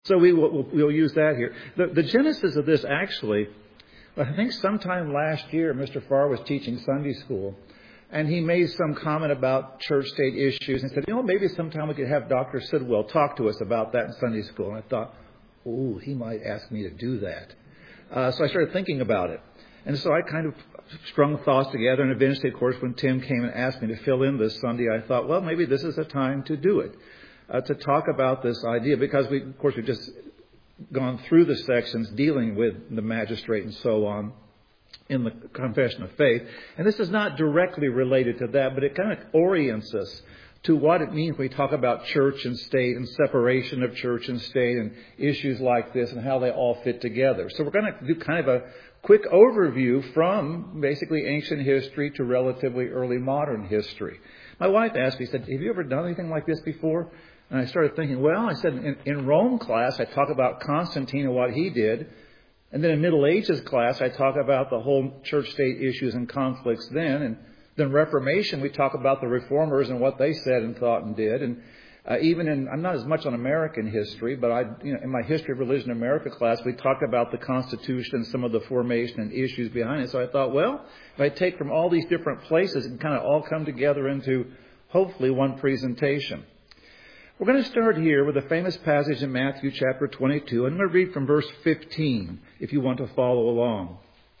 So we'll use that here. The genesis of this actually, I think sometime last year, Mr. Farr was teaching Sunday school, and he made some comment about church-state issues and said, maybe sometime we could have Dr. Sidwell talk to us about that in Sunday school. And I thought, he might ask me to do that. So I started thinking about it. And so I kind of strung thoughts together, and eventually, of course, when Tim came and asked me to fill in this Sunday, I thought, well, maybe this is the time to do it, to talk about this idea, because we've just gone through the sections dealing with the magistrate and so on in the Confession of Faith. And this is not directly related to that, but it kind of orients us to what it means when we talk about church and state and separation of church and state and issues like this and how they all fit together. So we're going to do kind of a quick overview from basically ancient history to relatively early modern history. My wife asked me, said, have you ever done anything like this before? And I started thinking, I said, in Rome class, I talk about Constantine and what he did. And then in Middle Ages class, I talk about the whole church-state issues and conflicts then. And then Reformation, we talk about the reformers and what they said and thought and did. And I'm not as much on American history, but in my History of Religion in America class, we talked about the Constitution and some of the formation and issues behind it. So I thought, if I take from all these different places, it can kind of all come together into hopefully one presentation. We're going to start here with a famous passage in Matthew chapter 22. I'm going to read from verse 15 if you want to follow along.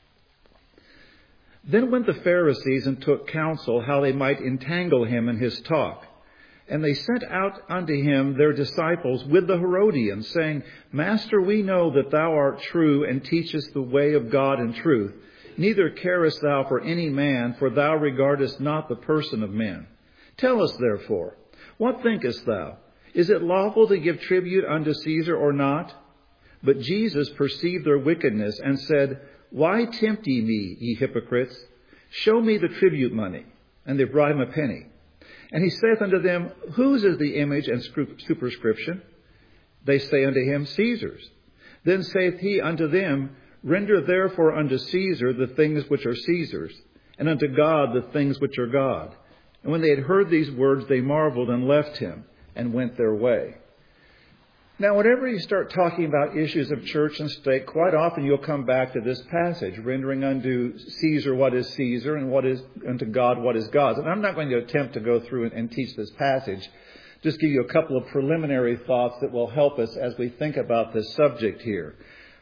Then went the Pharisees and took counsel how they might entangle him in his talk. And they sent out unto him their disciples with the Herodians, saying, Master, we know that thou art true and teachest the way of God in truth. Neither carest thou for any man, for thou regardest not the person of men. Tell us therefore, what thinkest thou? Is it lawful to give tribute unto Caesar or not? But Jesus perceived their wickedness and said, Why tempt ye me, ye hypocrites? Show me the tribute money. And they brought him a penny. And he saith unto them, Whose is the image and superscription? They say unto him, Caesar's. Then saith he unto them, Render therefore unto Caesar the things which are Caesar's, and unto God the things which are God. And when they had heard these words, they marveled and left him and went their way. Now, whenever you start talking about issues of church and state, quite often you'll come back to this passage, rendering unto Caesar what is Caesar and what is unto God what is God's. And I'm not going to attempt to go through and teach this passage. Just give you a couple of preliminary thoughts that will help us as we think about this subject here.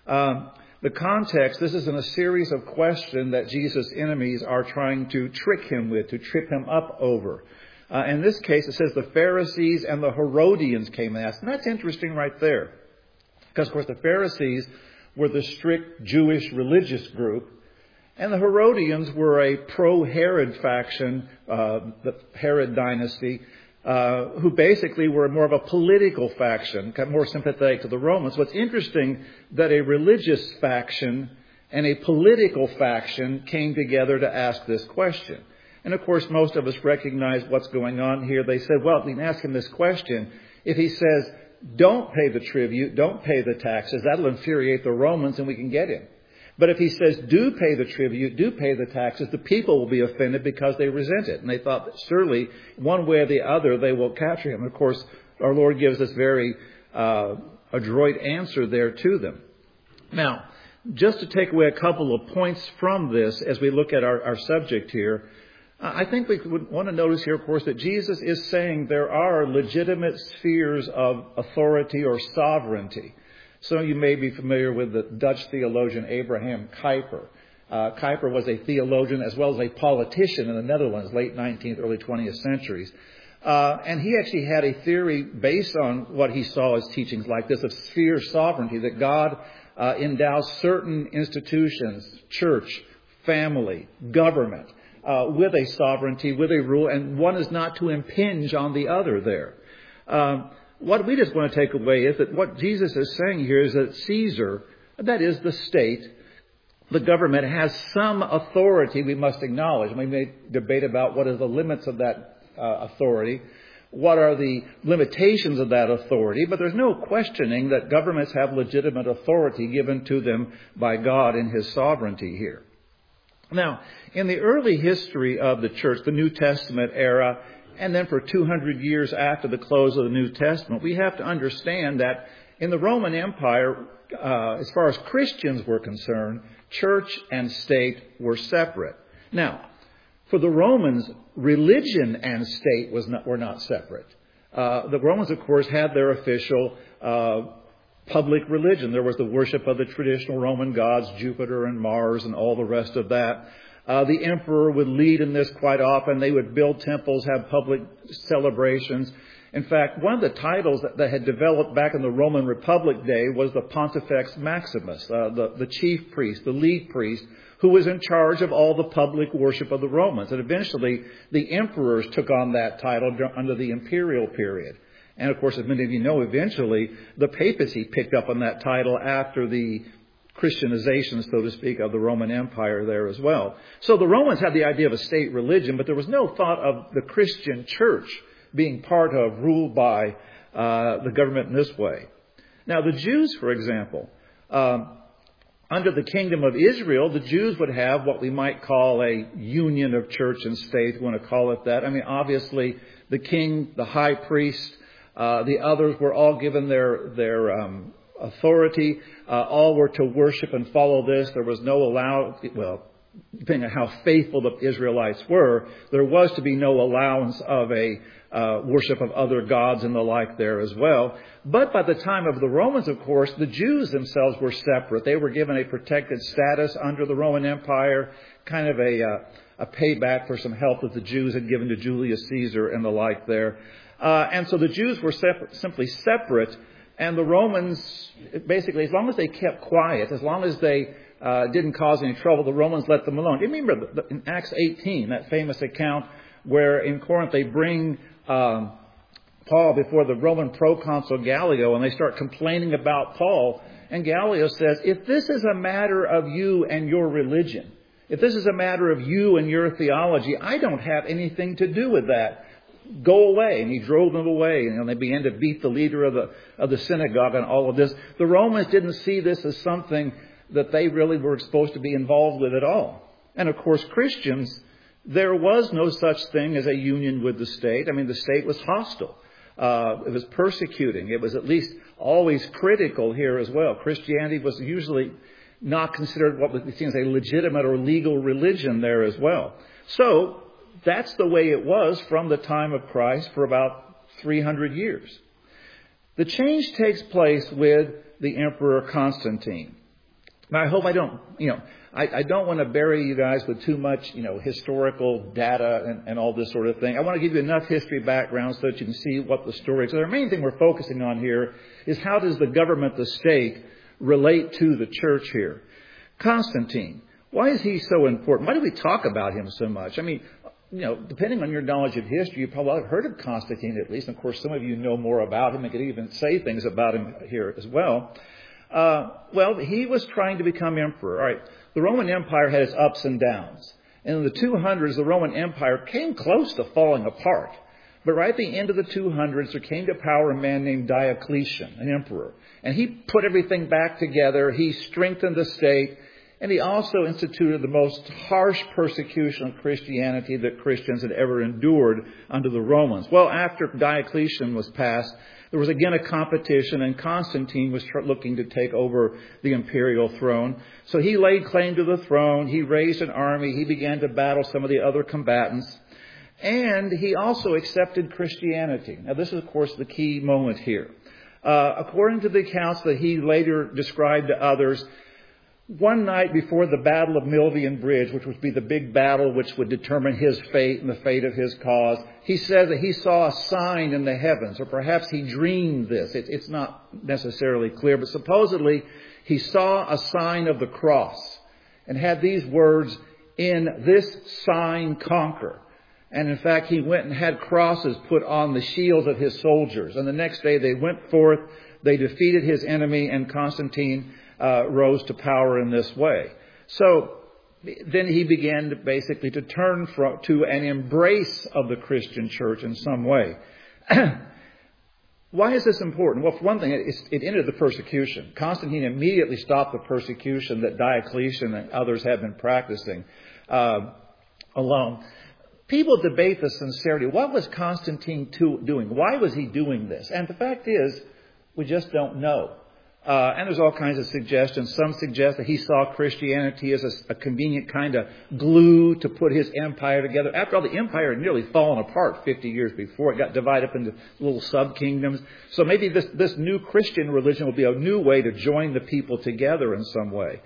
The context, this is in a series of questions that Jesus' enemies are trying to trick him with, to trip him up over. In this case, it says the Pharisees and the Herodians came and asked. And that's interesting right there. Because, of course, the Pharisees were the strict Jewish religious group. And the Herodians were a pro-Herod faction, the Herod dynasty, who basically were more of a political faction, more sympathetic to the Romans. What's interesting that a religious faction and a political faction came together to ask this question. And, of course, most of us recognize what's going on here. They said, well, we can ask him this question. If he says, don't pay the tribute, don't pay the taxes, that'll infuriate the Romans and we can get him. But if he says, do pay the tribute, do pay the taxes, the people will be offended because they resent it. And they thought that surely one way or the other they will capture him. And, of course, our Lord gives this very adroit answer there to them. Now, just to take away a couple of points from this as we look at our subject here, I think we would want to notice here, of course, that Jesus is saying there are legitimate spheres of authority or sovereignty. So you may be familiar with the Dutch theologian Abraham Kuyper. Kuyper was a theologian as well as a politician in the Netherlands, late 19th, early 20th centuries. And he actually had a theory based on what he saw as teachings like this of sphere sovereignty, that God endows certain institutions, church, family, government, with a sovereignty, with a rule, and one is not to impinge on the other there. What we just want to take away is that what Jesus is saying here is that Caesar, that is the state, the government, has some authority we must acknowledge. We may debate about what are the limits of that authority, what are the limitations of that authority, but there's no questioning that governments have legitimate authority given to them by God in His sovereignty here. Now, in the early history of the church, the New Testament era, and then for 200 years after the close of the New Testament, we have to understand that In the Roman Empire, as far as Christians were concerned, church and state were separate. Now, for the Romans, religion and state were not separate. The Romans, of course, had their official public religion. There was the worship of the traditional Roman gods, Jupiter and Mars and all the rest of that. The emperor would lead in this quite often. They would build temples, have public celebrations. In fact, one of the titles that had developed back in the Roman Republic day was the Pontifex Maximus, the chief priest, the lead priest, who was in charge of all the public worship of the Romans. And eventually, the emperors took on that title under the imperial period. And of course, as many of you know, eventually, the papacy picked up on that title after the Christianization, so to speak, of the Roman Empire there as well. So the Romans had the idea of a state religion, but there was no thought of the Christian church being part of, ruled by the government in this way. Now, the Jews, for example, under the kingdom of Israel, the Jews would have what we might call a union of church and state, if you want to call it that. I mean, obviously, the king, the high priest, the others were all given their authority. All were to worship and follow this. There was no depending on how faithful the Israelites were, there was to be no allowance of a worship of other gods and the like there as well. But by the time of the Romans, of course, the Jews themselves were separate. They were given a protected status under the Roman Empire, kind of a payback for some help that the Jews had given to Julius Caesar and the like there. And so the Jews were simply separate. And the Romans, basically, as long as they kept quiet, as long as they didn't cause any trouble, the Romans let them alone. Do you remember in Acts 18, that famous account where in Corinth they bring Paul before the Roman proconsul Gallio, and they start complaining about Paul. And Gallio says, if this is a matter of you and your religion, if this is a matter of you and your theology, I don't have anything to do with that. Go away. And he drove them away. And they began to beat the leader of the synagogue and all of this. The Romans didn't see this as something that they really were supposed to be involved with at all. And of course, Christians, there was no such thing as a union with the state. I mean, the state was hostile. It was persecuting. It was at least always critical here as well. Christianity was usually not considered what was seen as a legitimate or legal religion there as well. So that's the way it was from the time of Christ for about 300 years. The change takes place with the Emperor Constantine. Now, I hope I don't want to bury you guys with too much, historical data and all this sort of thing. I want to give you enough history background so that you can see what the story is. So the main thing we're focusing on here is how does the government, the state, relate to the church here? Constantine, why is he so important? Why do we talk about him so much? I mean, depending on your knowledge of history, you probably have heard of Constantine at least. And of course, some of you know more about him and could even say things about him here as well. He was trying to become emperor. All right, the Roman Empire had its ups and downs. And in the 200s, the Roman Empire came close to falling apart. But right at the end of the 200s, there came to power a man named Diocletian, an emperor. And he put everything back together. He strengthened the state. And he also instituted the most harsh persecution of Christianity that Christians had ever endured under the Romans. Well, after Diocletian was passed, there was again a competition, and Constantine was looking to take over the imperial throne. So he laid claim to the throne. He raised an army. He began to battle some of the other combatants. And he also accepted Christianity. Now, this is, of course, the key moment here. According to the accounts that he later described to others, one night before the Battle of Milvian Bridge, which would be the big battle which would determine his fate and the fate of his cause, he said that he saw a sign in the heavens, or perhaps he dreamed this. It's not necessarily clear, but supposedly he saw a sign of the cross and had these words, "In this sign conquer." And in fact, he went and had crosses put on the shields of his soldiers. And the next day they went forth, they defeated his enemy, and Constantine rose to power in this way. So then he began to turn to an embrace of the Christian church in some way. Why is this important? Well, for one thing, it ended the persecution. Constantine immediately stopped the persecution that Diocletian and others had been practicing alone. People debate the sincerity. What was Constantine doing? Why was he doing this? And the fact is, We just don't know. And there's all kinds of suggestions. Some suggest that he saw Christianity as a convenient kind of glue to put his empire together. After all, the empire had nearly fallen apart 50 years before. It got divided up into little sub-kingdoms. So maybe this new Christian religion will be a new way to join the people together in some way.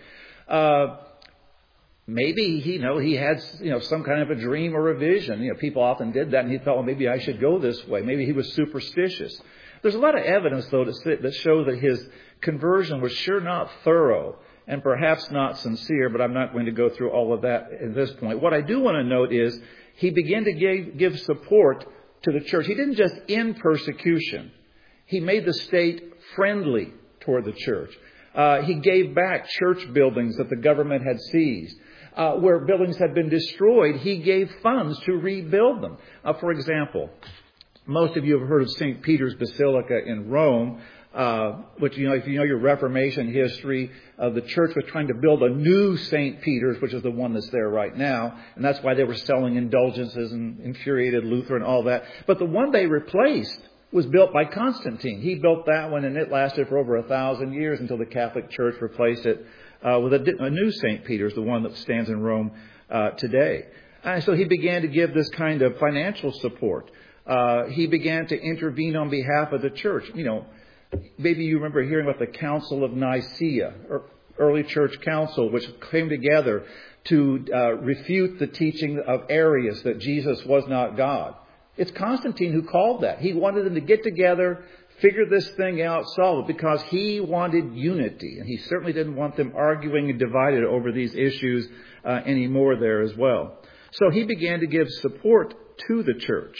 Maybe, he had, some kind of a dream or a vision. People often did that, and he thought, well, maybe I should go this way. Maybe he was superstitious. There's a lot of evidence, though, that show that his conversion was sure not thorough and perhaps not sincere, but I'm not going to go through all of that at this point. What I do want to note is he began to give support to the church. He didn't just end persecution. He made the state friendly toward the church. He gave back church buildings that the government had seized. Where buildings had been destroyed, he gave funds to rebuild them. For example, most of you have heard of St. Peter's Basilica in Rome, which, if you know your Reformation history, the church was trying to build a new St. Peter's, which is the one that's there right now. And that's why they were selling indulgences and infuriated Luther and all that. But the one they replaced was built by Constantine. He built that one, and it lasted for over 1,000 years until the Catholic Church replaced it with a new St. Peter's, the one that stands in Rome today. And so he began to give this kind of financial support. He began to intervene on behalf of the church. Maybe you remember hearing about the Council of Nicaea, or early church council, which came together to refute the teaching of Arius that Jesus was not God. It's Constantine who called that. He wanted them to get together, figure this thing out, solve it, because he wanted unity. And he certainly didn't want them arguing and divided over these issues anymore there as well. So he began to give support to the church.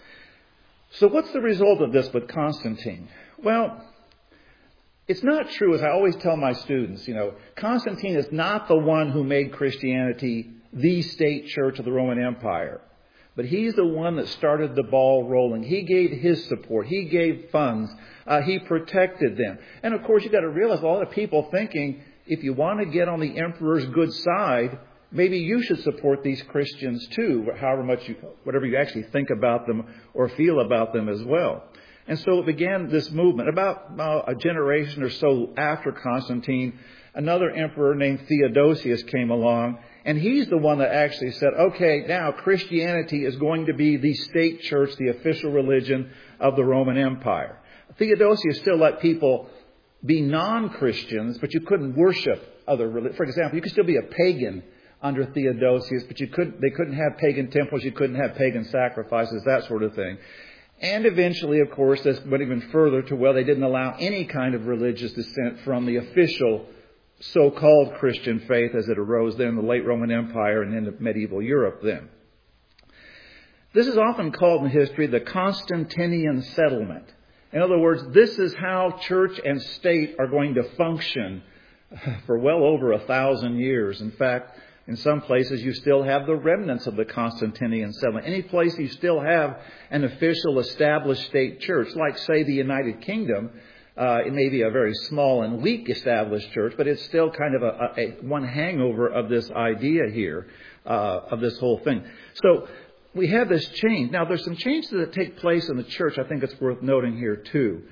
So what's the result of this with Constantine? Well, it's not true, as I always tell my students, Constantine is not the one who made Christianity the state church of the Roman Empire. But he's the one that started the ball rolling. He gave his support. He gave funds. He protected them. And of course, you've got to realize a lot of people thinking, if you want to get on the emperor's good side, maybe you should support these Christians too, whatever you actually think about them or feel about them as well. And so it began this movement. About a generation or so after Constantine, another emperor named Theodosius came along. And he's the one that actually said, okay, now Christianity is going to be the state church, the official religion of the Roman Empire. Theodosius still let people be non-Christians, but you couldn't worship other religions. For example, you could still be a pagan under Theodosius, but they couldn't have pagan temples, you couldn't have pagan sacrifices, that sort of thing. And eventually, of course, this went even further to where they didn't allow any kind of religious descent from the official so-called Christian faith as it arose then in the late Roman Empire and into medieval Europe then. This is often called in history the Constantinian settlement. In other words, this is how church and state are going to function for well over 1,000 years. In fact, in some places you still have the remnants of the Constantinian settlement. Any place you still have an official established state church, like say the United Kingdom, it may be a very small and weak established church, but it's still kind of a one hangover of this idea here, of this whole thing. So we have this change. Now, there's some changes that take place in the church I think it's worth noting here, too.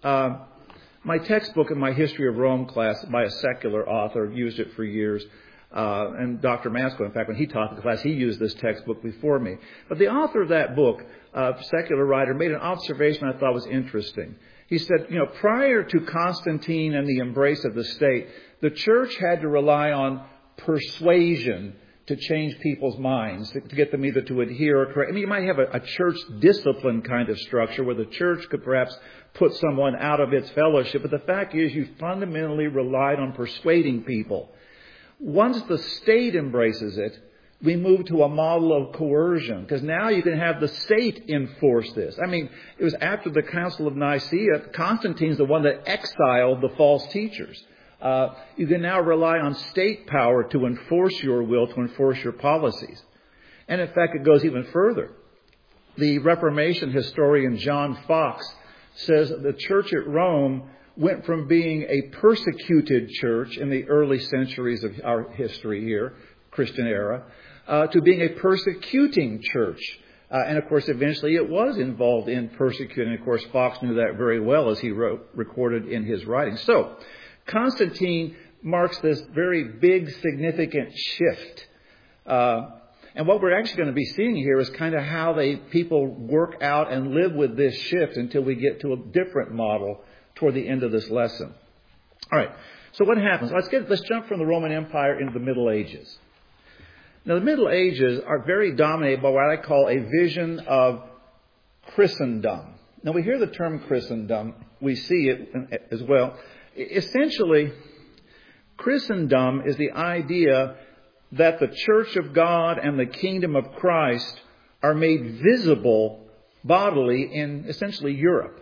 My textbook in my History of Rome class by a secular author, used it for years, and Dr. Masco, in fact, when he taught the class, he used this textbook before me. But the author of that book, secular writer, made an observation I thought was interesting. He said, prior to Constantine and the embrace of the state, the church had to rely on persuasion to change people's minds, to get them either to adhere or correct. I mean, you might have a church discipline kind of structure where the church could perhaps put someone out of its fellowship. But the fact is, you fundamentally relied on persuading people. Once the state embraces it, we move to a model of coercion, because now you can have the state enforce this. I mean, it was after the Council of Nicaea, Constantine's the one that exiled the false teachers. You can now rely on state power to enforce your will, to enforce your policies. And in fact, it goes even further. The Reformation historian John Fox says that the church at Rome went from being a persecuted church in the early centuries of our history here, Christian era, to being a persecuting church And of course, eventually it was involved in persecuting. Of course, Fox knew that very well as he recorded in his writings. So, Constantine marks this very big, significant shift. And what we're actually going to be seeing here is kind of how people work out and live with this shift until we get to a different model toward the end of this lesson. All right. So what happens? Let's jump from the Roman Empire into the Middle Ages. Now, the Middle Ages are very dominated by what I call a vision of Christendom. Now, we hear the term Christendom. We see it as well. Essentially, Christendom is the idea that the Church of God and the kingdom of Christ are made visible bodily in essentially Europe.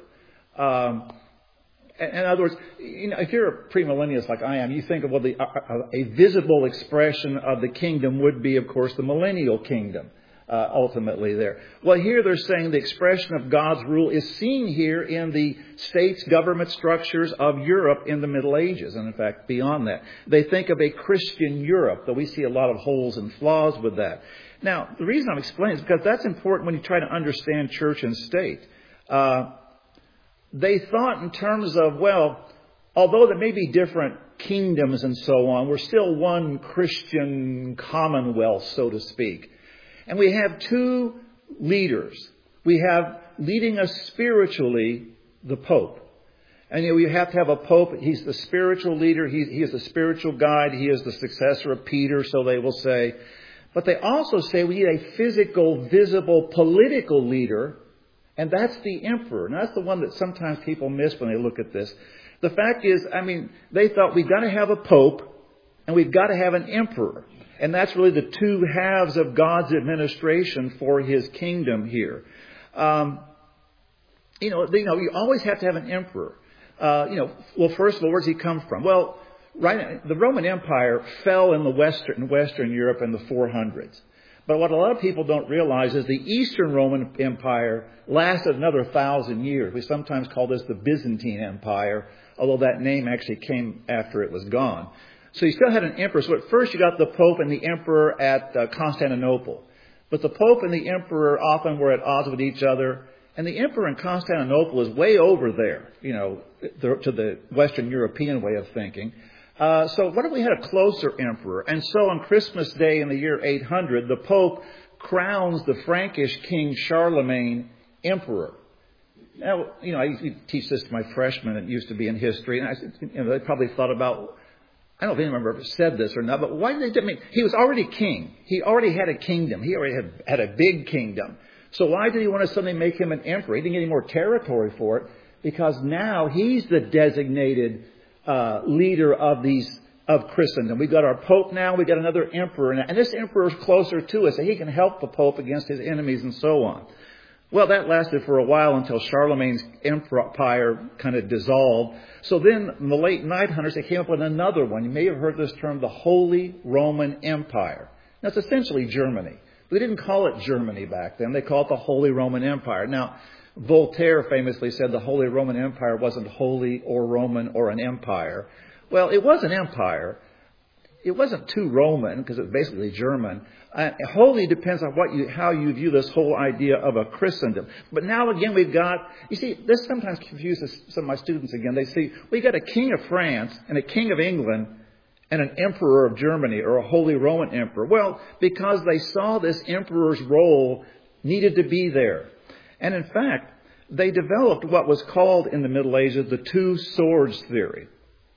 In other words, if you're a premillennialist like I am, you think of a visible expression of the kingdom would be, of course, the millennial kingdom, ultimately there. Well, here they're saying the expression of God's rule is seen here in the states, government structures of Europe in the Middle Ages, and in fact, beyond that. They think of a Christian Europe, though we see a lot of holes and flaws with that. Now, the reason I'm explaining is because that's important when you try to understand church and state. They thought in terms of, well, although there may be different kingdoms and so on, we're still one Christian commonwealth, so to speak. And we have two leaders. We have leading us spiritually, the Pope. And you have to have a Pope. He's the spiritual leader. He is the spiritual guide. He is the successor of Peter, so they will say. But they also say we need a physical, visible, political leader. And that's the emperor. And that's the one that sometimes people miss when they look at this. The fact is, they thought we've got to have a pope and we've got to have an emperor. And that's really the two halves of God's administration for his kingdom here. You always have to have an emperor. Well, first of all, where does he come from? Well, the Roman Empire fell in Western Europe in the 400s. But what a lot of people don't realize is the Eastern Roman Empire lasted another 1,000 years. We sometimes call this the Byzantine Empire, although that name actually came after it was gone. So you still had an emperor. So at first you got the Pope and the Emperor at Constantinople. But the Pope and the Emperor often were at odds with each other. And the Emperor in Constantinople is way over there, to the Western European way of thinking. So what if we had a closer emperor? And so on Christmas Day in the year 800, the Pope crowns the Frankish king Charlemagne emperor. Now, I used to teach this to my freshmen. It used to be in history. And they probably thought about, I don't know if anyone ever said this or not, but why did they do it? He was already king. He already had a kingdom. He already had a big kingdom. So why did he want to suddenly make him an emperor? He didn't get any more territory for it because now he's the designated leader of Christendom. We've got our Pope now. We've got another emperor. And this emperor is closer to us. So he can help the Pope against his enemies and so on. Well, that lasted for a while until Charlemagne's empire kind of dissolved. So then in the late 900s, they came up with another one. You may have heard this term, the Holy Roman Empire. Now, it's essentially Germany. They didn't call it Germany back then. They called it the Holy Roman Empire. Now, Voltaire famously said the Holy Roman Empire wasn't holy or Roman or an empire. Well, it was an empire. It wasn't too Roman because it was basically German. Holy depends on how you view this whole idea of a Christendom. But now again we've got, you see, this sometimes confuses some of my students again. They see, we got a king of France and a king of England and an emperor of Germany or a Holy Roman Emperor. Well, because they saw this emperor's role needed to be there. And in fact, they developed what was called in the Middle Ages the two swords theory.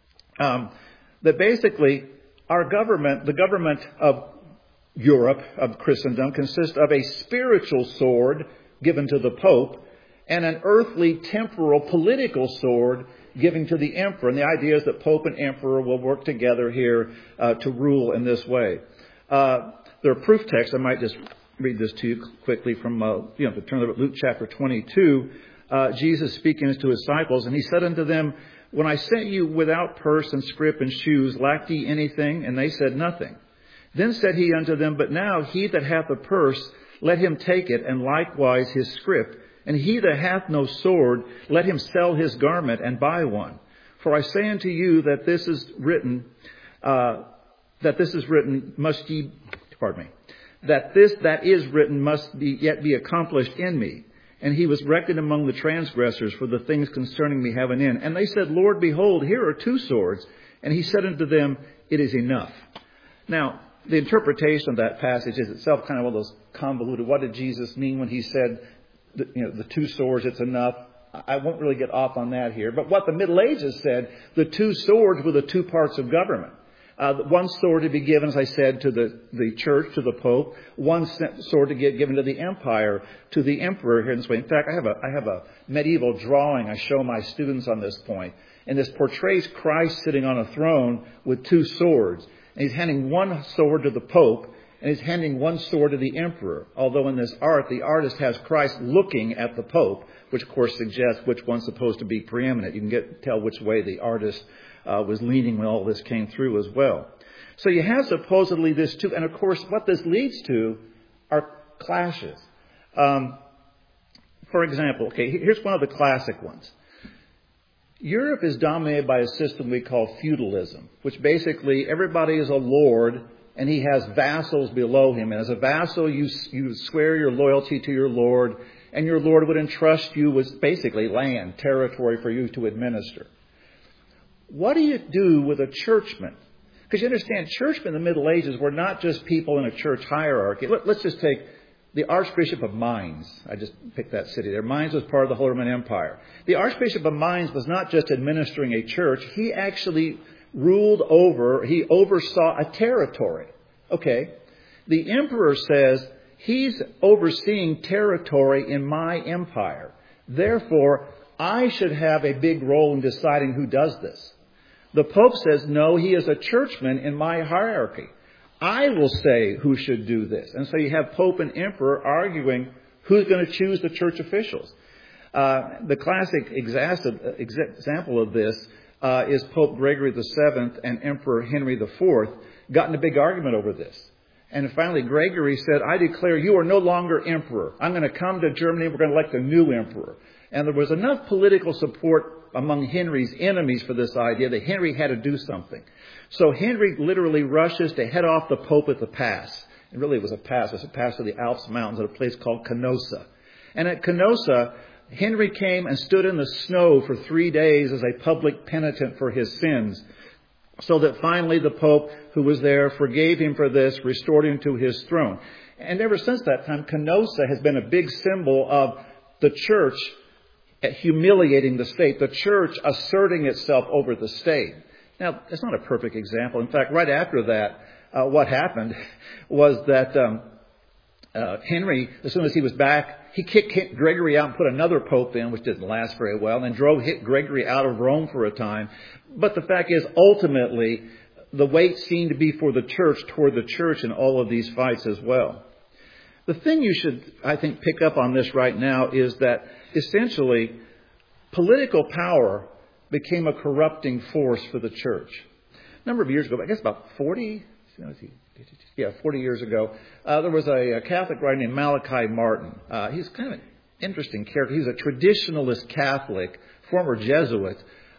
That basically our government, the government of Europe, of Christendom, consists of a spiritual sword given to the Pope and an earthly, temporal, political sword given to the emperor. And the idea is that Pope and emperor will work together here to rule in this way. There are proof texts. I might just read this to you quickly from, to turn to Luke chapter 22. Jesus speaking to his disciples, and he said unto them, When I sent you without purse and scrip and shoes, lacked ye anything? And they said, Nothing. Then said he unto them, But now he that hath a purse, let him take it, and likewise his scrip. And he that hath no sword, let him sell his garment and buy one. For I say unto you that this is written, that this that is written must yet be accomplished in me. And he was reckoned among the transgressors for the things concerning me have an end. And they said, Lord, behold, here are 2 swords. And he said unto them, it is enough. Now, the interpretation of that passage is itself kind of one of those convoluted. What did Jesus mean when he said, the 2 swords, it's enough? I won't really get off on that here. But what the Middle Ages said, the 2 swords were the 2 parts of government. One sword to be given, as I said, to the church, to the Pope. One sword to get given to the empire, to the emperor here in this way. In fact, I have a medieval drawing I show my students on this point. And this portrays Christ sitting on a throne with 2 swords. And he's handing one sword to the Pope, and he's handing one sword to the emperor. Although in this art, the artist has Christ looking at the Pope, which of course suggests which one's supposed to be preeminent. You can tell which way the artist was leaning when all this came through as well. So you have supposedly this too, and of course what this leads to are clashes. For example, here's one of the classic ones. Europe is dominated by a system we call feudalism, which basically everybody is a lord and he has vassals below him. And as a vassal, you swear your loyalty to your lord, and your lord would entrust you with basically land, territory for you to administer. What do you do with a churchman? Because you understand, churchmen in the Middle Ages were not just people in a church hierarchy. Let's just take the Archbishop of Mainz. I just picked that city there. Mainz was part of the Holy Roman Empire. The Archbishop of Mainz was not just administering a church. He actually he oversaw a territory. Okay. The emperor says he's overseeing territory in my empire. Therefore, I should have a big role in deciding who does this. The Pope says, no, he is a churchman in my hierarchy. I will say who should do this. And so you have Pope and Emperor arguing who's going to choose the church officials. The classic example of this is Pope Gregory VII and Emperor Henry IV got in a big argument over this. And finally, Gregory said, I declare you are no longer emperor. I'm going to come to Germany and we're going to elect a new emperor. And there was enough political support among Henry's enemies for this idea that Henry had to do something. So Henry literally rushes to head off the Pope at the pass. And really it was a pass. It's a pass to the Alps mountains at a place called Canossa. And at Canossa, Henry came and stood in the snow for 3 days as a public penitent for his sins. So that finally the Pope who was there forgave him for this, restored him to his throne. And ever since that time, Canossa has been a big symbol of the church humiliating the state, the church asserting itself over the state. Now, it's not a perfect example. In fact, right after that, what happened was that Henry, as soon as he was back, he kicked Gregory out and put another pope in, which didn't last very well, and then drove Gregory out of Rome for a time. But the fact is, ultimately, the weight seemed to be for the church toward the church in all of these fights as well. The thing you should, I think, pick up on this right now is that essentially political power became a corrupting force for the church. A number of years ago, I guess about 40 years ago, there was a Catholic writer named Malachi Martin. He's kind of an interesting character. He's a traditionalist Catholic, former Jesuit,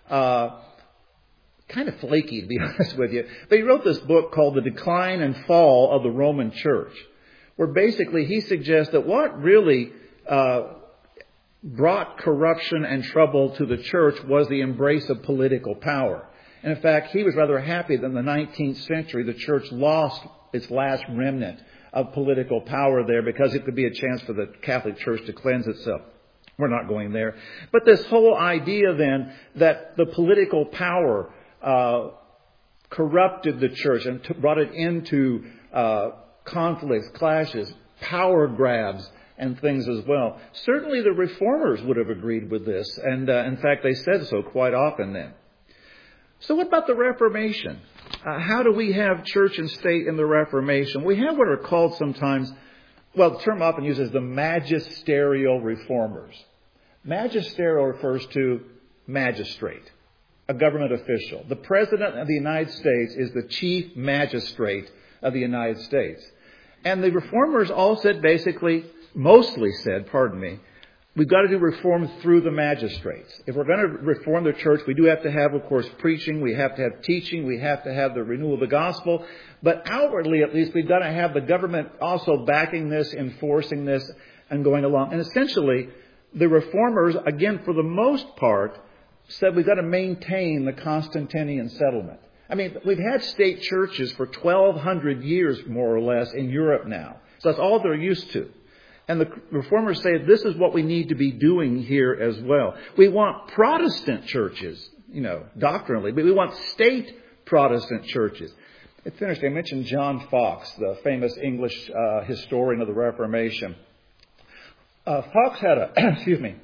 kind of flaky, to be honest with you. But he wrote this book called The Decline and Fall of the Roman Church, where basically he suggests that what really brought corruption and trouble to the church was the embrace of political power. And in fact, he was rather happy that in the 19th century, the church lost its last remnant of political power there because it could be a chance for the Catholic Church to cleanse itself. We're not going there. But this whole idea then that the political power corrupted the church and brought it into conflicts, clashes, power grabs, and things as well. Certainly the reformers would have agreed with this. And in fact, they said so quite often then. So what about the Reformation? How do we have church and state in the Reformation? We have what are called sometimes, well, the term often used is the magisterial reformers. Magisterial refers to magistrate, a government official. The President of the United States is the chief magistrate of the United States. And the reformers all said mostly said, we've got to do reform through the magistrates. If we're going to reform the church, we do have to have, of course, preaching. We have to have teaching. We have to have the renewal of the gospel. But outwardly, at least, we've got to have the government also backing this, enforcing this, and going along. And essentially, the reformers, again, for the most part, said we've got to maintain the Constantinian settlement. I mean, we've had state churches for 1,200 years, more or less, in Europe now. So that's all they're used to. And the reformers say this is what we need to be doing here as well. We want Protestant churches, doctrinally, but we want state Protestant churches. It's interesting. I mentioned John Fox, the famous English historian of the Reformation. Fox had an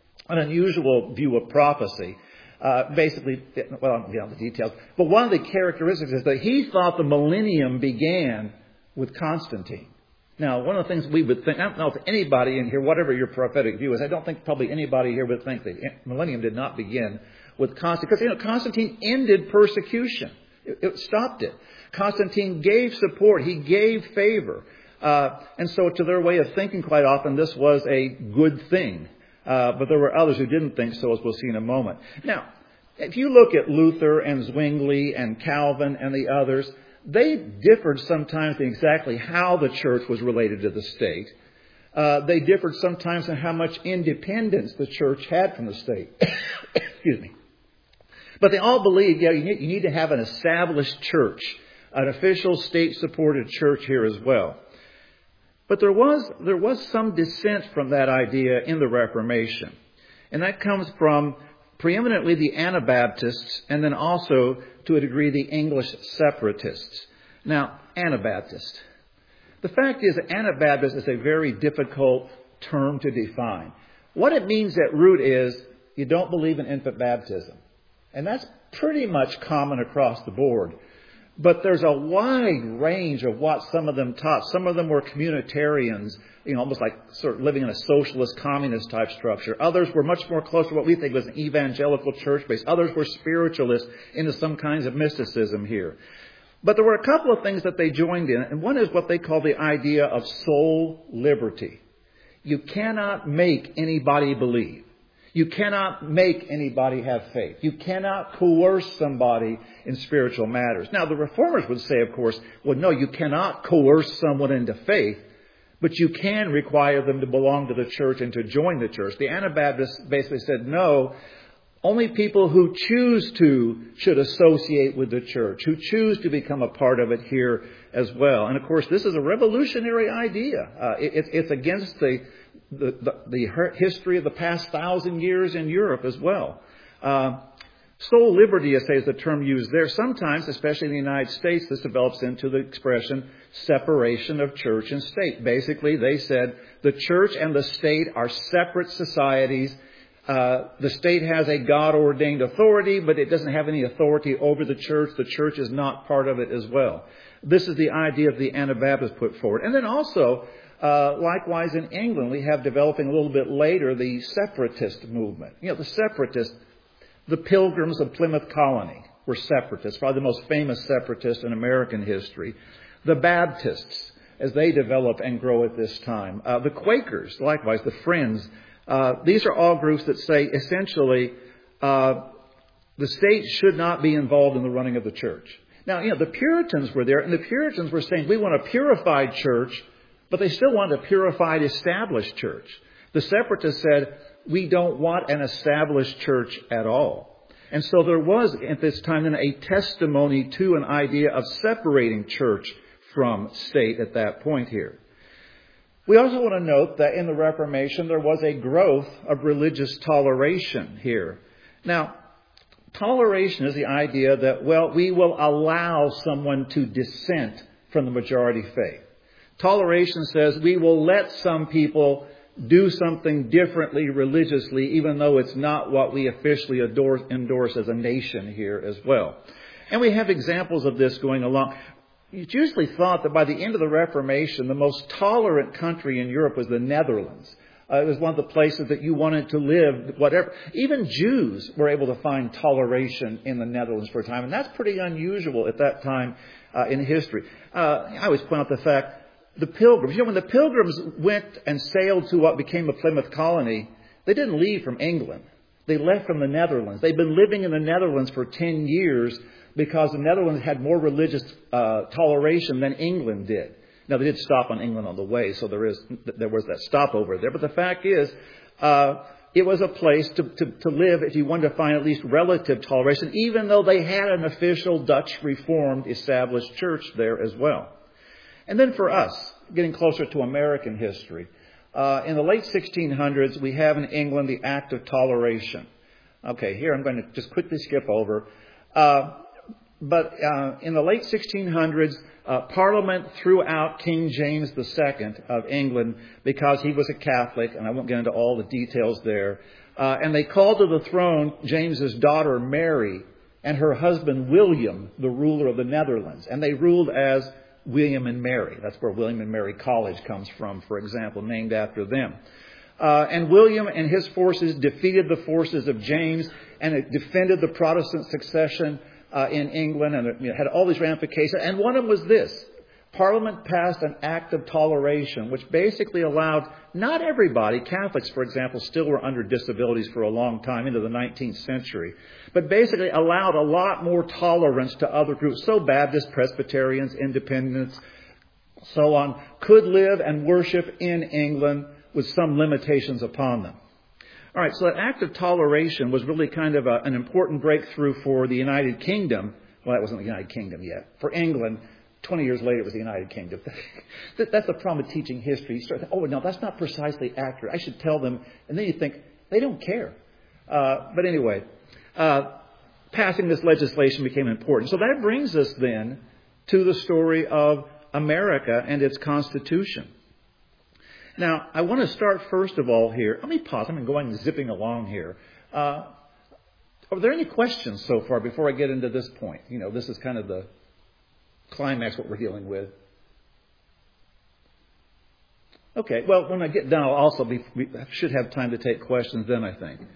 unusual view of prophecy. Basically, well, I don't get into the details, but one of the characteristics is that he thought the millennium began with Constantine. Now, one of the things we would think, I don't know if anybody in here, whatever your prophetic view is, I don't think probably anybody here would think the millennium did not begin with Constantine. Because, Constantine ended persecution. It stopped it. Constantine gave support. He gave favor. And so to their way of thinking, quite often, this was a good thing. But there were others who didn't think so, as we'll see in a moment. Now, if you look at Luther and Zwingli and Calvin and the others, they differed sometimes in exactly how the church was related to the state. They differed sometimes in how much independence the church had from the state. Excuse me. But they all believed, you need to have an established church, an official state-supported church here as well. But there was some dissent from that idea in the Reformation. And that comes from preeminently the Anabaptists and then also, to a degree, the English separatists. Now, Anabaptist. The fact is that Anabaptist is a very difficult term to define. What it means at root is you don't believe in infant baptism. And that's pretty much common across the board. But there's a wide range of what some of them taught. Some of them were communitarians, almost like sort of living in a socialist, communist type structure. Others were much more close to what we think was an evangelical church base. Others were spiritualists into some kinds of mysticism here. But there were a couple of things that they joined in. And one is what they call the idea of soul liberty. You cannot make anybody believe. You cannot make anybody have faith. You cannot coerce somebody in spiritual matters. Now, the reformers would say, of course, well, no, you cannot coerce someone into faith, but you can require them to belong to the church and to join the church. The Anabaptists basically said, no, only people who choose to should associate with the church, who choose to become a part of it here as well. And, of course, this is a revolutionary idea. It's against the history of the past 1,000 years in Europe as well. Soul liberty, I say, is the term used there. Sometimes, especially in the United States, this develops into the expression separation of church and state. Basically, they said the church and the state are separate societies. The state has a God-ordained authority, but it doesn't have any authority over the church. The church is not part of it as well. This is the idea of the Anabaptists put forward. And then also, likewise in England, we have developing a little bit later the separatist movement. The separatists, the Pilgrims of Plymouth Colony were separatists, probably the most famous separatists in American history. The Baptists, as they develop and grow at this time. The Quakers, likewise, the Friends. These are all groups that say, essentially, the state should not be involved in the running of the church. Now, the Puritans were there, and the Puritans were saying, we want a purified church, but they still want a purified, established church. The separatists said, we don't want an established church at all. And so there was, at this time, then a testimony to an idea of separating church from state at that point here. We also want to note that in the Reformation, there was a growth of religious toleration here. Now, toleration is the idea that, we will allow someone to dissent from the majority faith. Toleration says we will let some people do something differently religiously, even though it's not what we officially endorse as a nation here as well. And we have examples of this going along. It's usually thought that by the end of the Reformation, the most tolerant country in Europe was the Netherlands. It was one of the places that you wanted to live, whatever. Even Jews were able to find toleration in the Netherlands for a time. And that's pretty unusual at that time in history. I always point out the fact, the Pilgrims, when the Pilgrims went and sailed to what became the Plymouth Colony, They didn't leave from England. They left from the Netherlands. They'd been living in the Netherlands for 10 years because the Netherlands had more religious toleration than England did. Now, they did stop on England on the way, so there was that stopover there. But the fact is, it was a place to live if you wanted to find at least relative toleration, even though they had an official Dutch Reformed established church there as well. And then for us, getting closer to American history, in the late 1600s, we have in England the Act of Toleration. Okay, here I'm going to just quickly skip over. But in the late 1600s, Parliament threw out King James II of England because he was a Catholic, and I won't get into all the details there. And they called to the throne James's daughter Mary and her husband William, the ruler of the Netherlands. And they ruled as William and Mary. That's where William and Mary College comes from, for example, named after them. And William and his forces defeated the forces of James, and it defended the Protestant succession in England, and it had all these ramifications. And one of them was this. Parliament passed an Act of Toleration, which basically allowed not everybody, Catholics, for example, still were under disabilities for a long time into the 19th century, but basically allowed a lot more tolerance to other groups. So Baptists, Presbyterians, Independents, so on, could live and worship in England with some limitations upon them. All right, so that Act of Toleration was really kind of an important breakthrough for the United Kingdom. Well, that wasn't the United Kingdom yet. For England, 20 years later, it was the United Kingdom. That's the problem with teaching history. You start thinking, oh, no, that's not precisely accurate. I should tell them. And then you think, they don't care. But anyway, passing this legislation became important. So that brings us then to the story of America and its Constitution. Now, I want to start first of all here. Let me pause. I'm going zipping along here. Are there any questions so far before I get into this point? You know, this is kind of the climax what we're dealing with. Okay, well, when I get done, we should have time to take questions then, I think.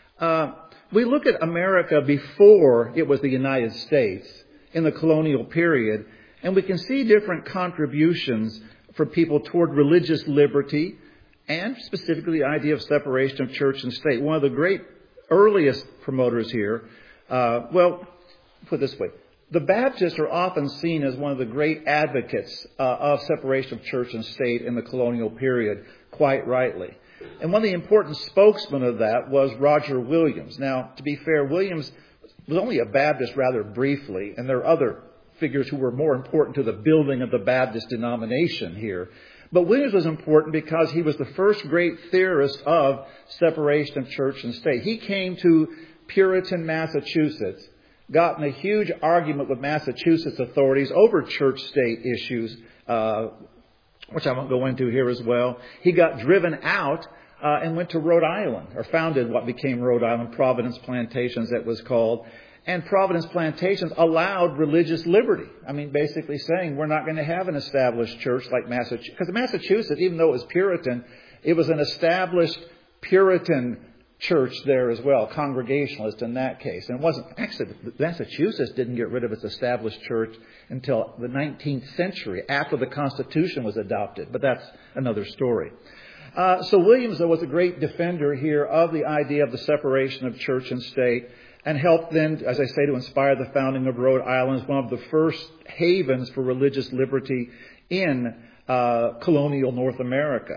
We look at America before it was the United States in the colonial period, and we can see different contributions for people toward religious liberty and specifically the idea of separation of church and state. One of the great earliest promoters here, put it this way, the Baptists are often seen as one of the great advocates of separation of church and state in the colonial period, quite rightly. And one of the important spokesmen of that was Roger Williams. Now, to be fair, Williams was only a Baptist rather briefly, and there are other figures who were more important to the building of the Baptist denomination here. But Williams was important because he was the first great theorist of separation of church and state. He came to Puritan, Massachusetts, got in a huge argument with Massachusetts authorities over church-state issues, which I won't go into here as well. He got driven out and went to Rhode Island, or founded what became Rhode Island, Providence Plantations, it was called. And Providence Plantations allowed religious liberty. I mean, basically saying we're not going to have an established church like Massachusetts. Because Massachusetts, even though it was Puritan, it was an established Puritan church there as well, Congregationalist in that case. And it wasn't, actually, Massachusetts didn't get rid of its established church until the 19th century, after the Constitution was adopted. But that's another story. So Williams, though, was a great defender here of the idea of the separation of church and state, and helped then, as I say, to inspire the founding of Rhode Island as one of the first havens for religious liberty in colonial North America.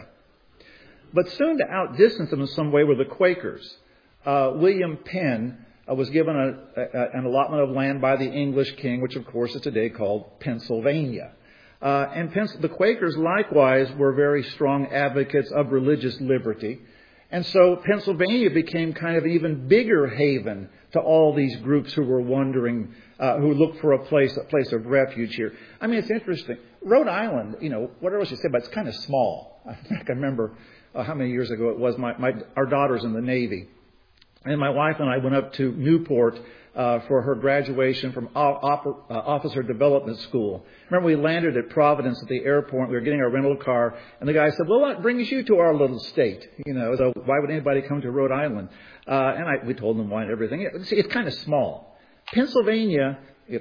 But soon to outdistance them in some way were the Quakers. William Penn was given an allotment of land by the English king, which of course is today called Pennsylvania. And the Quakers likewise were very strong advocates of religious liberty. And so Pennsylvania became kind of an even bigger haven to all these groups who were wondering, who looked for a place of refuge here. I mean, it's interesting. Rhode Island, whatever else you say, but it's kind of small. I can remember how many years ago it was. Our daughter's in the Navy. And my wife and I went up to Newport for her graduation from Officer Development School. Remember, we landed at Providence at the airport. We were getting our rental car, and the guy said, "Well, what brings you to our little state? So why would anybody come to Rhode Island?" We told them why and everything. See, it's kind of small. Pennsylvania,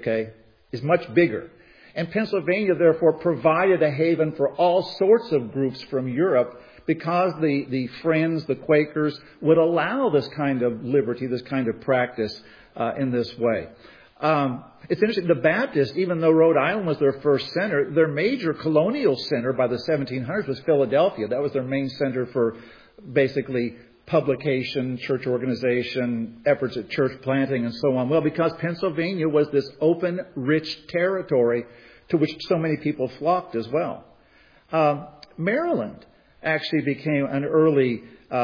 is much bigger. And Pennsylvania, therefore, provided a haven for all sorts of groups from Europe, because the Friends, the Quakers, would allow this kind of liberty, this kind of practice in this way. It's interesting, the Baptists, even though Rhode Island was their first center, their major colonial center by the 1700s was Philadelphia. That was their main center for basically publication, church organization, efforts at church planting, and so on. Well, because Pennsylvania was this open, rich territory to which so many people flocked as well. Maryland actually became an early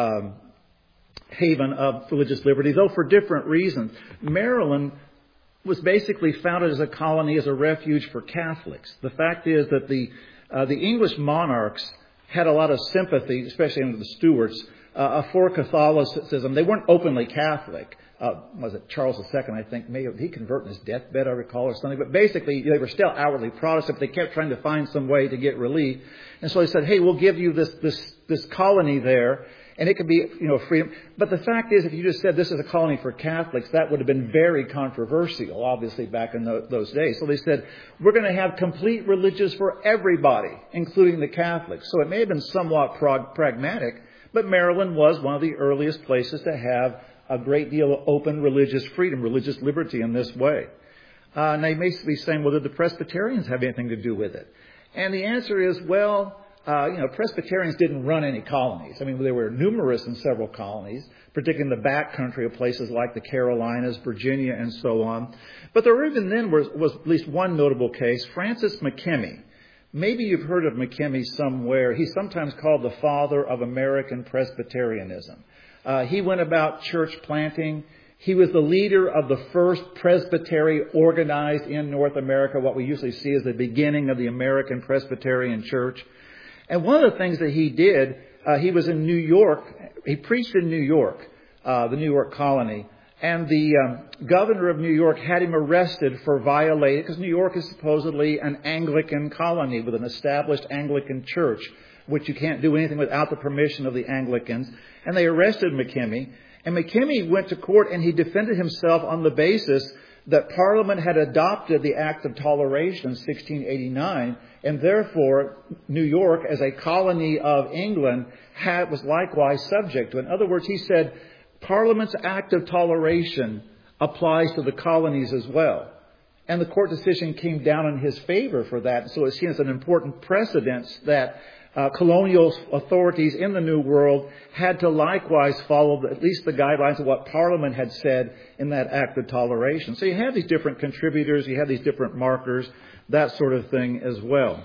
haven of religious liberty, though for different reasons. Maryland was basically founded as a colony, as a refuge for Catholics. The fact is that the English monarchs had a lot of sympathy, especially under the Stuarts, for Catholicism. They weren't openly Catholic. Was it Charles II, I think, he converted in his deathbed, I recall, or something. But basically, they were still outwardly Protestant. They kept trying to find some way to get relief. And so they said, hey, we'll give you this colony there, and it could be, freedom. But the fact is, if you just said this is a colony for Catholics, that would have been very controversial, obviously, back in those days. So they said, we're going to have complete religious for everybody, including the Catholics. So it may have been somewhat pragmatic, but Maryland was one of the earliest places to have a great deal of open religious freedom, religious liberty in this way. Now you may be saying, well, did the Presbyterians have anything to do with it? And the answer is, well, Presbyterians didn't run any colonies. I mean, they were numerous in several colonies, particularly in the back country of places like the Carolinas, Virginia, and so on. But there even then was at least one notable case, Francis McKemey. Maybe you've heard of McKemey somewhere. He's sometimes called the father of American Presbyterianism. He went about church planting. He was the leader of the first presbytery organized in North America, what we usually see as the beginning of the American Presbyterian Church. And one of the things that he did, he was in New York. He preached in New York, the New York colony. And the governor of New York had him arrested for violating, because New York is supposedly an Anglican colony with an established Anglican church, which you can't do anything without the permission of the Anglicans. And they arrested McKemey. And McKemey went to court and he defended himself on the basis that Parliament had adopted the Act of Toleration in 1689, and therefore New York, as a colony of England, was likewise subject to it. In other words, he said Parliament's Act of Toleration applies to the colonies as well. And the court decision came down in his favor for that. So it's seen as an important precedent that colonial authorities in the New World had to likewise follow at least the guidelines of what Parliament had said in that Act of Toleration. So you have these different contributors, you have these different markers, that sort of thing as well.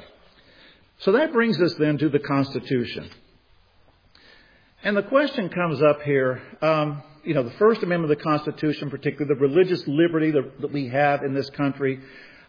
So that brings us then to the Constitution. And the question comes up here, the First Amendment of the Constitution, particularly the religious liberty that we have in this country,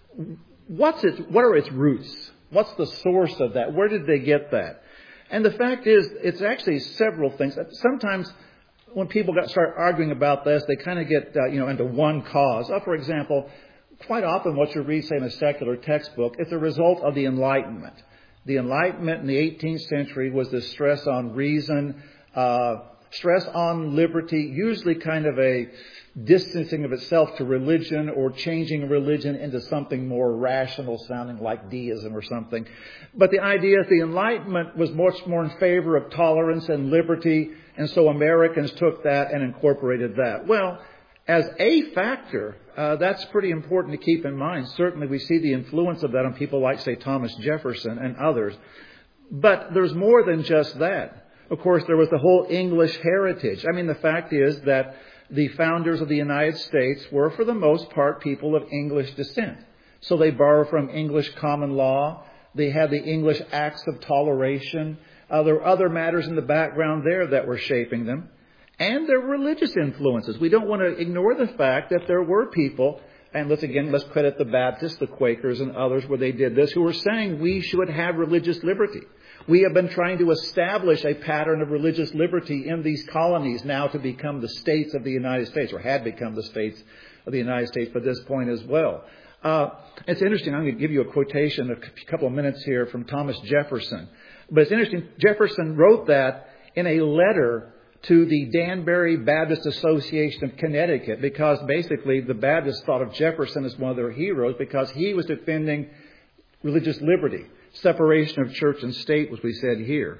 what are its roots? What's the source of that? Where did they get that? And the fact is, it's actually several things. Sometimes when people start arguing about this, they kind of get into one cause. For example, quite often what you read, say, in a secular textbook, it's a result of the Enlightenment. The Enlightenment in the 18th century was the stress on reason, stress on liberty, usually kind of a distancing of itself to religion or changing religion into something more rational sounding like deism or something. But the idea is the Enlightenment was much more in favor of tolerance and liberty, and so Americans took that and incorporated that. Well, as a factor, that's pretty important to keep in mind. Certainly we see the influence of that on people like, say, Thomas Jefferson and others. But there's more than just that. Of course, there was the whole English heritage. I mean, the fact is that the founders of the United States were, for the most part, people of English descent. So they borrowed from English common law. They had the English Acts of Toleration. There were other matters in the background there that were shaping them. And there were religious influences. We don't want to ignore the fact that there were people, and let's credit the Baptists, the Quakers, and others where they did this, who were saying we should have religious liberty. We have been trying to establish a pattern of religious liberty in these colonies now to become the states of the United States, or had become the states of the United States by this point as well. It's interesting. I'm going to give you a quotation, a couple of minutes here, from Thomas Jefferson. But it's interesting. Jefferson wrote that in a letter to the Danbury Baptist Association of Connecticut, because basically the Baptists thought of Jefferson as one of their heroes because he was defending religious liberty, separation of church and state, as we said here.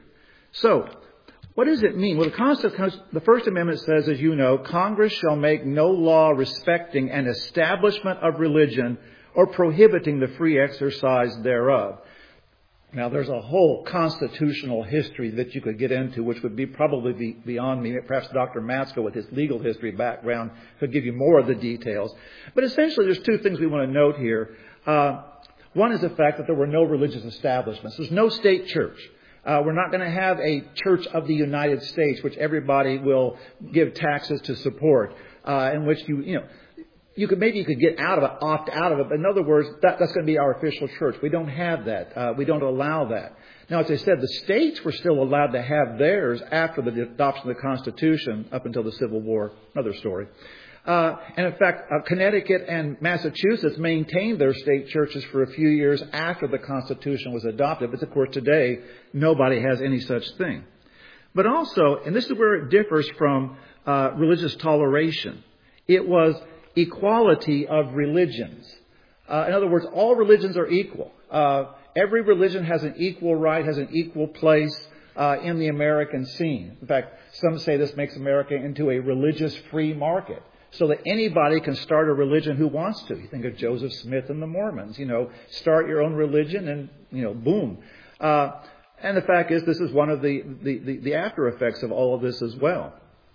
So, what does it mean? Well, the First Amendment says, as you know, Congress shall make no law respecting an establishment of religion or prohibiting the free exercise thereof. Now, there's a whole constitutional history that you could get into, which would probably be beyond me. Perhaps Dr. Matsko, with his legal history background, could give you more of the details. But essentially, there's two things we want to note here. One is the fact that there were no religious establishments. There's no state church. We're not going to have a Church of the United States, which everybody will give taxes to support, in which you could get out of it, opt out of it. But in other words, that's going to be our official church. We don't have that. We don't allow that. Now, as I said, the states were still allowed to have theirs after the adoption of the Constitution up until the Civil War. Another story. And in fact, Connecticut and Massachusetts maintained their state churches for a few years after the Constitution was adopted. But of course, today, nobody has any such thing. But also, and this is where it differs from religious toleration, it was equality of religions. In other words, all religions are equal. Every religion has an equal right, has an equal place in the American scene. In fact, some say this makes America into a religious free market, so that anybody can start a religion who wants to. You think of Joseph Smith and the Mormons. Start your own religion and, boom. And the fact is, this is one of the after effects of all of this as well.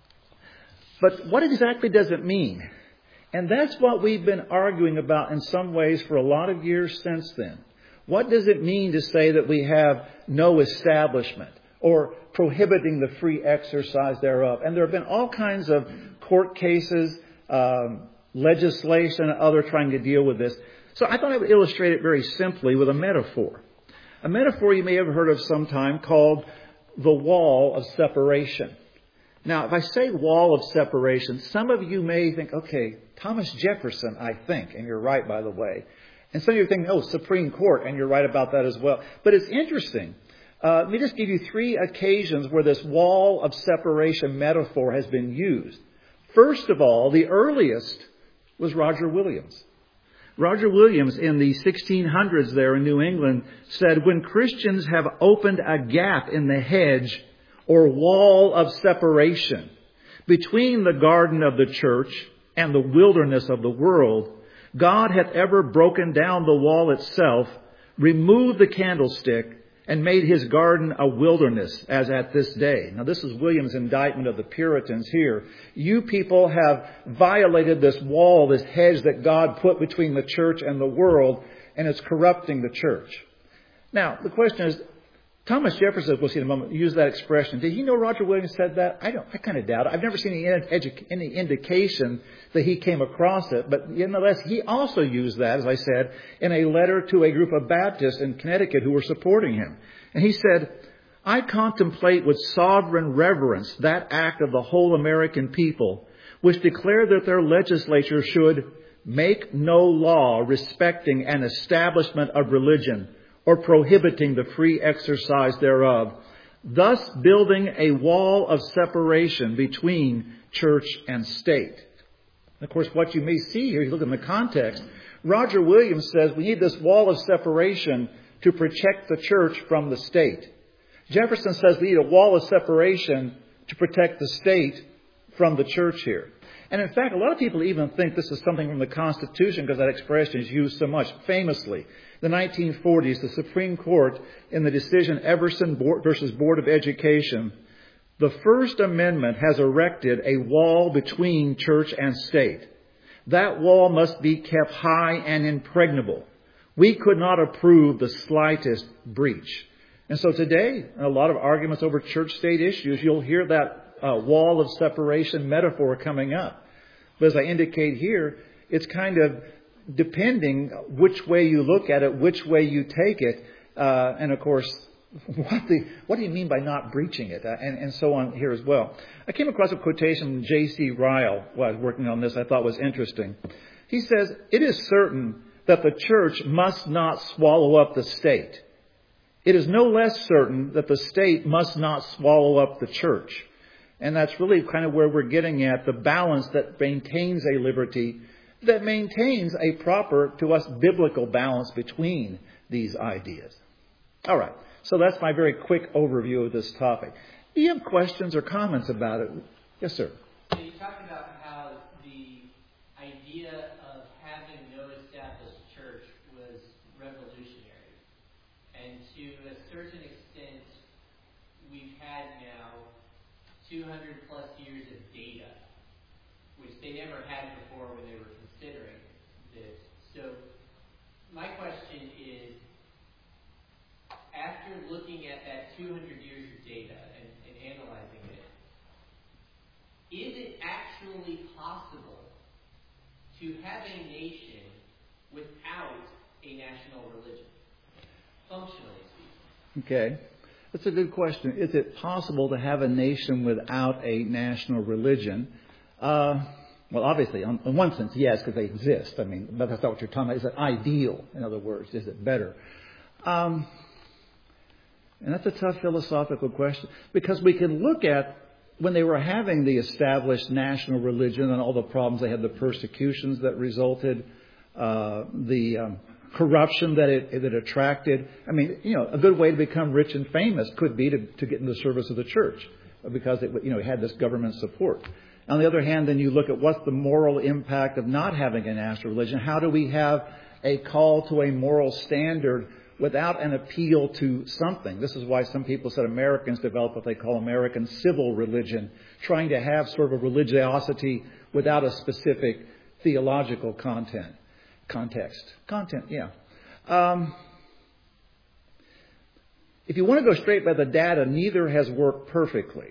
But what exactly does it mean? And that's what we've been arguing about in some ways for a lot of years since then. What does it mean to say that we have no establishment or prohibiting the free exercise thereof? And there have been all kinds of court cases, legislation, and other trying to deal with this. So I thought I would illustrate it very simply with a metaphor. A metaphor you may have heard of sometime called the wall of separation. Now, if I say wall of separation, some of you may think, okay, Thomas Jefferson, I think, and you're right, by the way. And some of you think, Supreme Court, and you're right about that as well. But it's interesting. Let me just give you 3 occasions where this wall of separation metaphor has been used. First of all, the earliest was Roger Williams. Roger Williams in the 1600s there in New England said, when Christians have opened a gap in the hedge or wall of separation between the garden of the church and the wilderness of the world, God hath ever broken down the wall itself, removed the candlestick, and made his garden a wilderness, as at this day. Now, this is William's indictment of the Puritans here. You people have violated this wall, this hedge that God put between the church and the world, and it's corrupting the church. Now, the question is, Thomas Jefferson, we'll see in a moment, used that expression. Did he know Roger Williams said that? I kind of doubt it. I've never seen any indication that he came across it. But nonetheless, he also used that, as I said, in a letter to a group of Baptists in Connecticut who were supporting him. And he said, I contemplate with sovereign reverence that act of the whole American people, which declare that their legislature should make no law respecting an establishment of religion, or prohibiting the free exercise thereof, thus building a wall of separation between church and state. Of course, what you may see here, you look in the context, Roger Williams says we need this wall of separation to protect the church from the state. Jefferson says we need a wall of separation to protect the state from the church here. And in fact, a lot of people even think this is something from the Constitution because that expression is used so much. Famously, the 1940s, the Supreme Court, in the decision Everson versus Board of Education, the First Amendment has erected a wall between church and state. That wall must be kept high and impregnable. We could not approve the slightest breach. And so today, in a lot of arguments over church-state issues, you'll hear that wall of separation metaphor coming up. But as I indicate here, it's kind of depending which way you look at it, which way you take it, and of course, what do you mean by not breaching it, and so on here as well. I came across a quotation from J.C. Ryle while I was working on this I thought was interesting. He says, it is certain that the church must not swallow up the state. It is no less certain that the state must not swallow up the church. And that's really kind of where we're getting at, the balance that maintains a liberty, that maintains a proper, to us, biblical balance between these ideas. All right. So that's my very quick overview of this topic. Do you have questions or comments about it? Yes, sir. So you talked about how the idea of having no established church was revolutionary. And to a certain extent, we've had now 200 plus years of data, which they never had before when they were considering this. So my question is, after looking at that 200 years of data and analyzing it, is it actually possible to have a nation without a national religion, functionally speaking? Okay. That's a good question. Is it possible to have a nation without a national religion? Well, obviously, in one sense, yes, because they exist. I mean, but that's not what you're talking about. Is it ideal, in other words? Is it better? And that's a tough philosophical question, because we can look at when they were having the established national religion and all the problems they had, the persecutions that resulted, the corruption that it attracted. I mean, a good way to become rich and famous could be to get in the service of the church, because it had this government support. On the other hand, then you look at what's the moral impact of not having a national religion. How do we have a call to a moral standard without an appeal to something? This is why some people said Americans developed what they call American civil religion, trying to have sort of a religiosity without a specific theological context. Yeah. If you want to go straight by the data, neither has worked perfectly.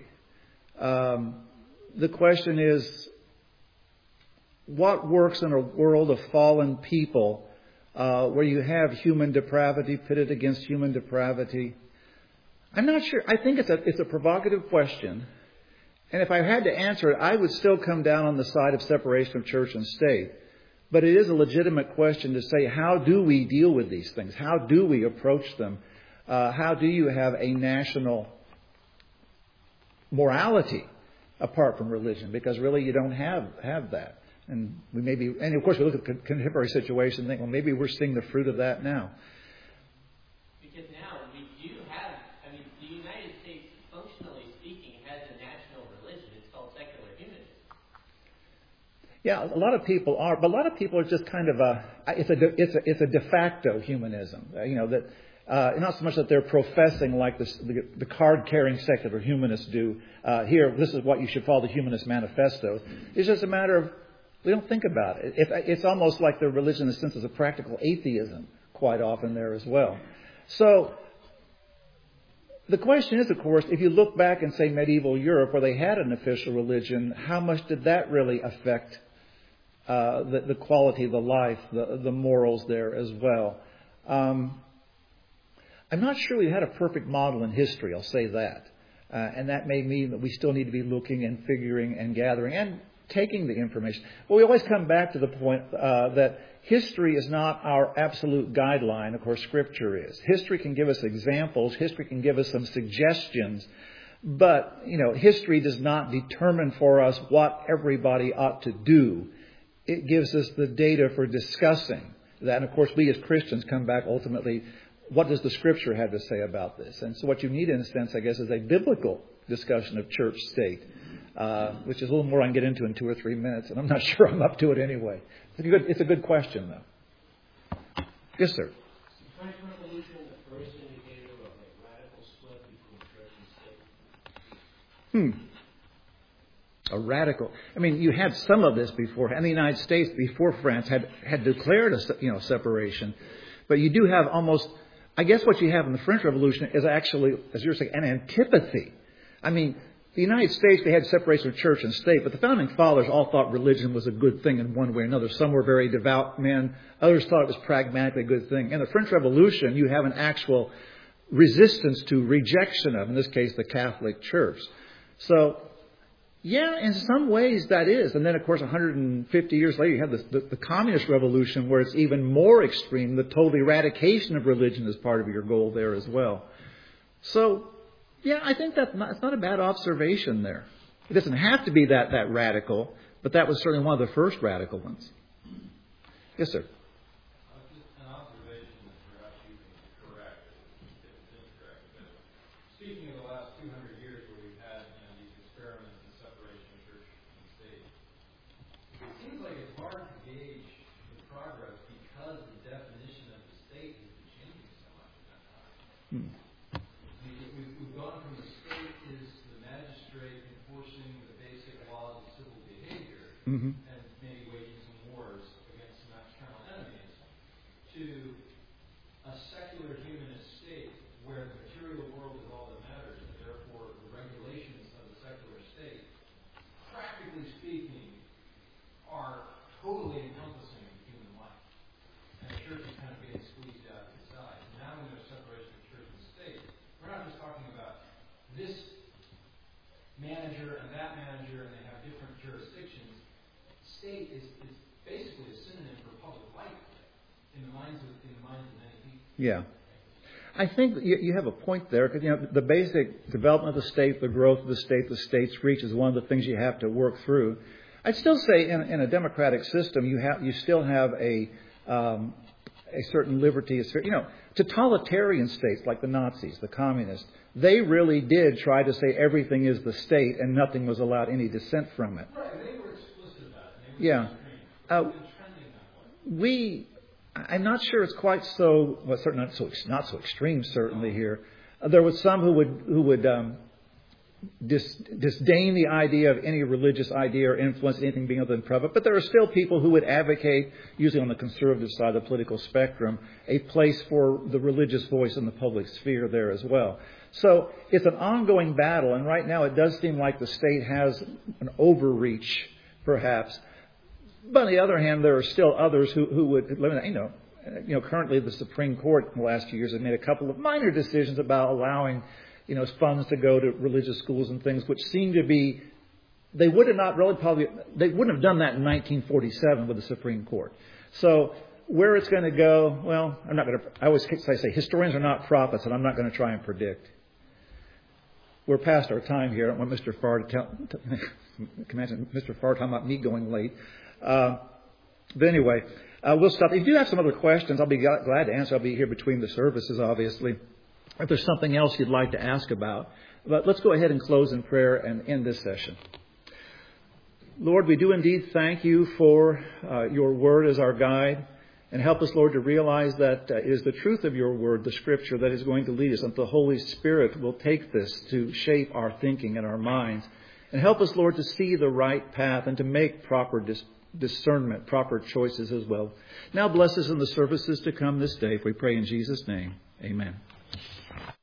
The question is, what works in a world of fallen people where you have human depravity pitted against human depravity? I'm not sure. I think it's a provocative question. And if I had to answer it, I would still come down on the side of separation of church and state. But it is a legitimate question to say, how do we deal with these things? How do we approach them? How do you have a national morality apart from religion? Because really you don't have that. And of course we look at the contemporary situation and think, well, maybe we're seeing the fruit of that now. Because now we do have, the United States, functionally speaking, has a national religion. It's called secular humanism. Yeah, a lot of people are, but a lot of people are just kind of it's a de facto humanism. Not so much that they're professing like the card-carrying secular humanists do. Here, this is what you should follow, the Humanist Manifesto. It's just a matter of, we don't think about it. It's almost like the religion in the sense of a practical atheism quite often there as well. So the question is, of course, if you look back and say medieval Europe where they had an official religion, how much did that really affect the quality of the life, the morals there as well? I'm not sure we had a perfect model in history, I'll say that. And that may mean that we still need to be looking and figuring and gathering and taking the information. But we always come back to the point that history is not our absolute guideline. Of course, Scripture is. History can give us examples. History can give us some suggestions. But, history does not determine for us what everybody ought to do. It gives us the data for discussing that. And, of course, we as Christians come back ultimately, what does the Scripture have to say about this? And so what you need, in a sense, I guess, is a biblical discussion of church-state, which is a little more I can get into in 2 or 3 minutes, and I'm not sure I'm up to it anyway. It's a good question, though. Yes, sir. Is the French Revolution the first indicator of a radical split between church and state? A radical. You had some of this before, and the United States before France had declared a separation, but you do have almost. I guess what you have in the French Revolution is actually, as you're saying, an antipathy. The United States, they had separation of church and state, but the Founding Fathers all thought religion was a good thing in one way or another. Some were very devout men. Others thought it was pragmatically a good thing. In the French Revolution, you have an actual resistance to rejection of, in this case, the Catholic Church. So, yeah, in some ways that is. And then, of course, 150 years later, you have the Communist Revolution, where it's even more extreme. The total eradication of religion is part of your goal there as well. So, yeah, I think it's not a bad observation there. It doesn't have to be that radical, but that was certainly one of the first radical ones. Yes, sir. Just an observation that perhaps you can correct if hard to gauge the progress because the definition of the state has been changing so much at that time. We've gone from the state is the magistrate enforcing the basic laws of civil behavior and maybe waging some wars against some external enemies to a secular humanist state where the material world is all that matters, and therefore the regulations of the secular state, practically speaking, are totally encompassing of human life. And the church is kind of getting squeezed out to the side. And now when there's separation of church and state, we're not just talking about this manager and that manager, and they have different jurisdictions. State is basically a synonym for public life in the minds of many people. Yeah. I think you have a point there, because the basic development of the state, the growth of the state's reach is one of the things you have to work through. I'd still say in a democratic system, you still have a certain liberty. Totalitarian states like the Nazis, the communists, they really did try to say everything is the state and nothing was allowed any dissent from it. Right, they were explicit about it. They were trending that way. I'm not sure it's quite so. Well, certainly not so extreme. Certainly here, there was some who would disdain the idea of any religious idea or influence, anything being other than private. But there are still people who would advocate, usually on the conservative side of the political spectrum, a place for the religious voice in the public sphere there as well. So it's an ongoing battle, and right now it does seem like the state has an overreach, perhaps. But on the other hand, there are still others who would eliminate, currently the Supreme Court in the last few years has made a couple of minor decisions about allowing, funds to go to religious schools and things, which seem to be, they wouldn't have done that in 1947 with the Supreme Court. So where it's going to go, well, I always say historians are not prophets, and I'm not going to try and predict. We're past our time here. I don't want Mr. Farr to imagine Mr. Farr talking about me going late. But anyway, we'll stop. If you have some other questions, I'll be glad to answer. I'll be here between the services, obviously. If there's something else you'd like to ask about. But let's go ahead and close in prayer and end this session. Lord, we do indeed thank you for your word as our guide. And help us, Lord, to realize that it is the truth of your word, the Scripture, that is going to lead us. And the Holy Spirit will take this to shape our thinking and our minds. And help us, Lord, to see the right path and to make proper discernment, proper choices as well. Now bless us in the services to come this day. If we pray in Jesus' name, amen.